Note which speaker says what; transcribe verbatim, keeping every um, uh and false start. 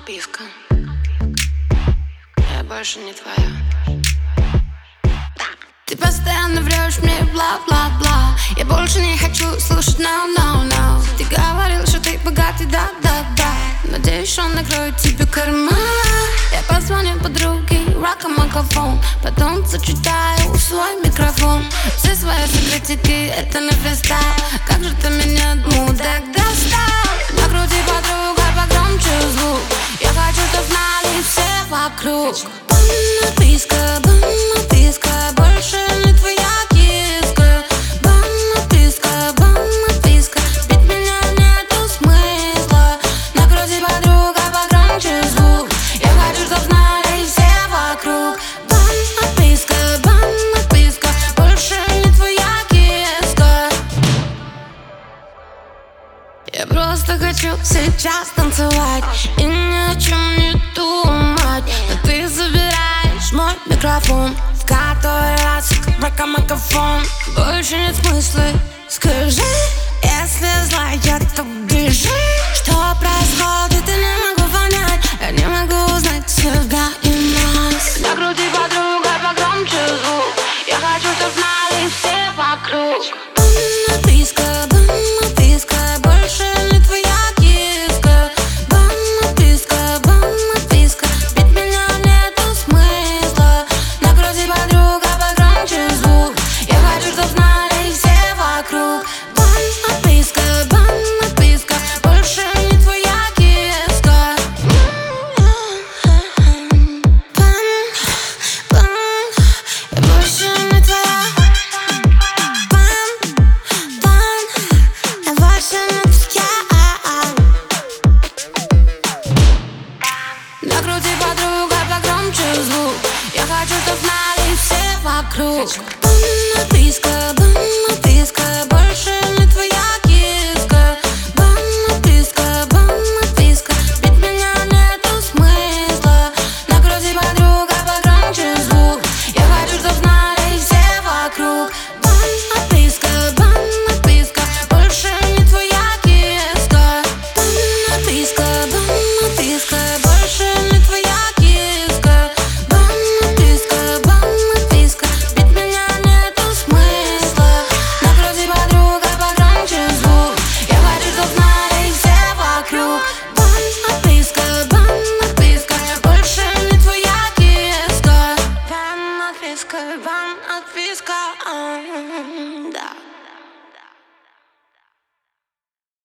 Speaker 1: Отписка. Я больше не твоя. Ты постоянно врешь мне бла-бла-бла. Я больше не хочу слушать no, no, no. Ты говорил, что ты богатый, да-да-да. Надеюсь, он накроет тебе карман. Я позвоню подруге, ракомакафон, потом зачитаю в свой микрофон все свои секретики, это не фристайл. Как же ты меня одну так достал? Накрути, подруга, погромче звук. Я хочу, чтоб знали все вокруг. Бан-отписка, бан-отписка, больше не твоя киска. Бан-отписка, бан-отписка, бить меня нету смысла. Накрути, подруга, погромче звук. Я хочу, чтоб знали все вокруг. Бан-отписка, бан-отписка, больше не твоя киска. Я просто хочу сейчас танцевать и ни о чем не думать. Но ты забираешь мой микрофон в который раз, как ракомакафон. Больше нет смысла, скажи, если злая, то бежи. Что происходит, я не могу понять. Я не могу узнать себя и нас. Накрути, подруга, погромче звук. Я хочу, чтоб знали все вокруг. Бан-отписка, бан-отписка, больше не твоя киска. Бан-отписка, бан-отписка, бить меня нету смысла. Накрути, подруга, погромче звук. Я хочу, чтоб знали все вокруг. Бан-отписка, бан-отписка, больше не твоя киска. Бан-бан, я больше не твоя. Бан-бан, я больше не твоя. Накрути, подруга, погромче звук. Я хочу, чтоб знали все вокруг.